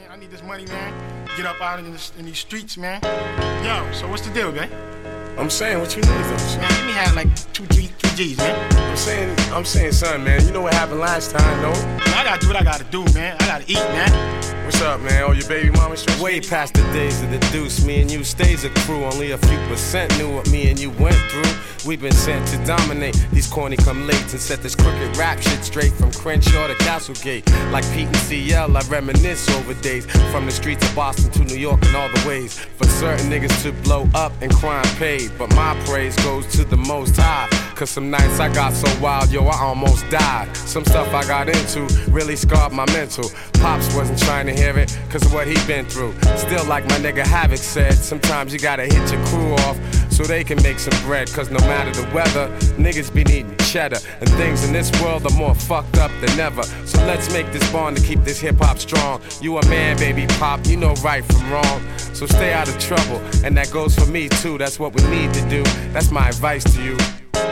I need this money, man. Get up out in these streets, man. Yo, so what's the deal, man? I'm saying, what you need, though? Man, let me have like 2, 3 G's, man. I'm saying, son, man, you know what happened last time, no? I gotta do what I gotta do, man. I gotta eat, man. What's up, man? Oh, your baby mama stressed? Way past the days of the deuce, me and you stays a crew. Only a few % knew what me and you went through. We've been sent to dominate these corny come late and set this crooked rap shit straight from Crenshaw to Castlegate. Like Pete and CL, I reminisce over days from the streets of Boston to New York and all the ways for certain niggas to blow up and crime paid. But my praise goes to the Most High, cause some nights I got so wild, yo, I almost died. Some stuff I got into really scarred my mental. Pops wasn't trying to hear it cause of what he been through. Still, like my nigga Havoc said, sometimes you gotta hit your crew off so they can make some bread. Cause no matter the weather, niggas be needing cheddar. And things in this world are more fucked up than ever. So let's make this bond to keep this hip-hop strong. You a man, baby pop, you know right from wrong. So stay out of trouble, and that goes for me too. That's what we need to do, that's my advice to you.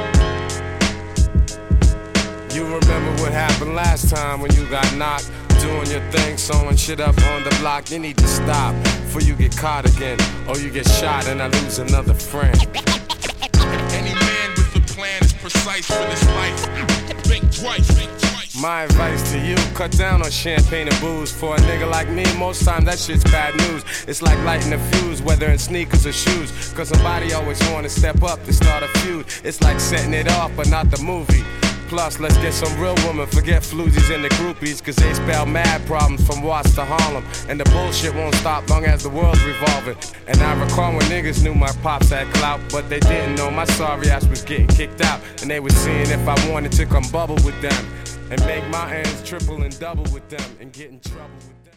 You remember what happened last time when you got knocked doing your thing, sewing shit up on the block. You need to stop before you get caught again, or you get shot and I lose another friend. Any man with a plan is precise with his life. Think twice, think twice. My advice to you, cut down on champagne and booze. For a nigga like me, most times that shit's bad news. It's like lighting a fuse, whether in sneakers or shoes. Cause somebody always wanna step up to start a feud. It's like setting it off, but not the movie. Plus, let's get some real women, forget floozies and the groupies, cause they spell mad problems from Watts to Harlem. And the bullshit won't stop long as the world's revolving. And I recall when niggas knew my pops had clout, but they didn't know my sorry ass was getting kicked out. And they was seeing if I wanted to come bubble with them and make my ends triple and double with them and get in trouble with them.